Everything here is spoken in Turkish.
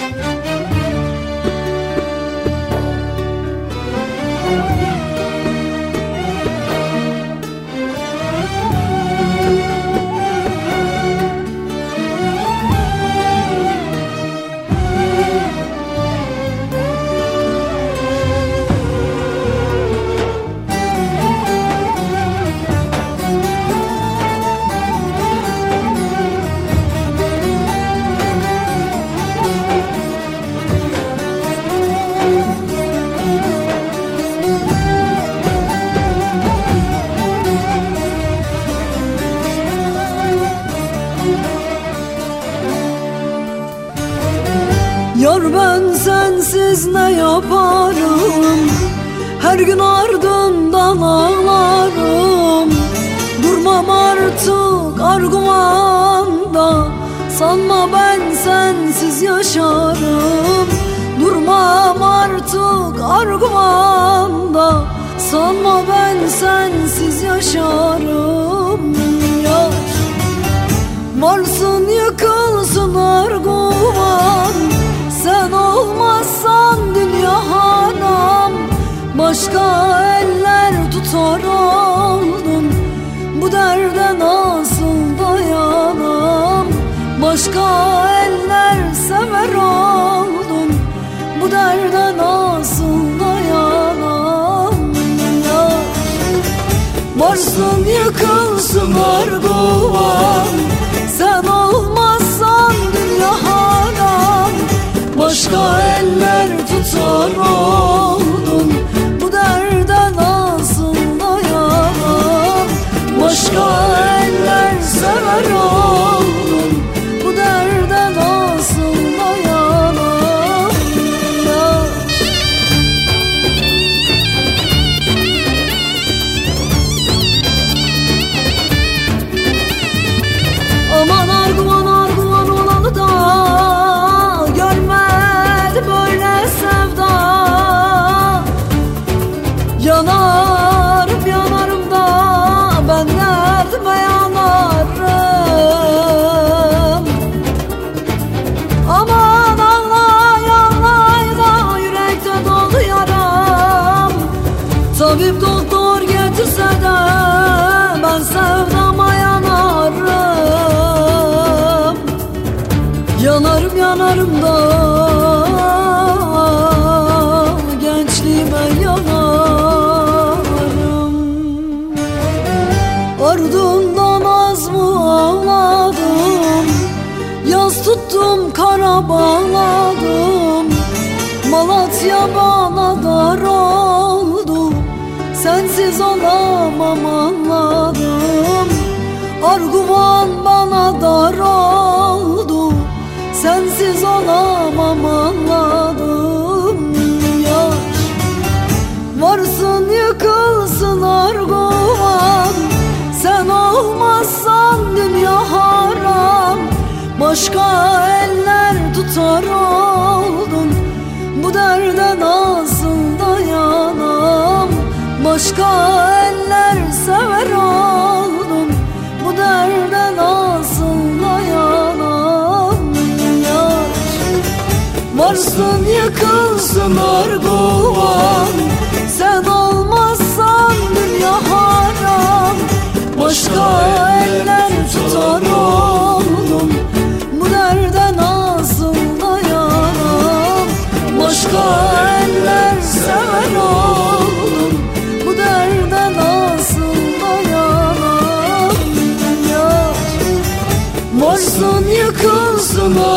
Yar ben sensiz ne yaparım, her gün ardından ağlarım. Durmam artık argumanda, sanma ben sensiz yaşarım. Durmam artık argumanda, sanma ben sensiz yaşarım. Yar varsın yıkılsın arguman, sen olmazsan dünya haram. Başka eller tutar oldum, bu derde nasıl dayanam? Başka eller sever oldum, bu derde nasıl dayanam? Ya varsın yıkılsın arguvan, sen olmazsan dünya haram. Başka eller tutar oldum, bu derde nasıl dayanam? Başka eller sever oldum, bu derde nasıl dayanam? Ya aman arguman arguman olanı da görmedi böyle sevda. Yanarım yanarım da ben derdime yanarım. Aman ağlay ağlay da yürekte dolu yaram. Tabip doktor getirse de ben sevdama yanarım. Yanarım yanarım da gençliğime yanarım. Ardından az mı ağladım, yaz tuttum kara bağladım. Malatya bana dar oldu, sensiz olamam anladım. Arguvan bana dar oldu, sensiz olamam anladım. Yar varsın yıkılsın arguvan, sen olmazsan dünya haram. Başka eller tutar oldum, bu derde nasıl dayanam? Başka eller sever oldum, bu derde nasıl dayanam? Yar varsın yıkılsın arguvan, sen olmazsan dünya haram. Başka eller tutar oldum, bu derde nasıl dayanam? Başka eller sever oldum, bu derde nasıl dayanam? Yar varsın yıkılsın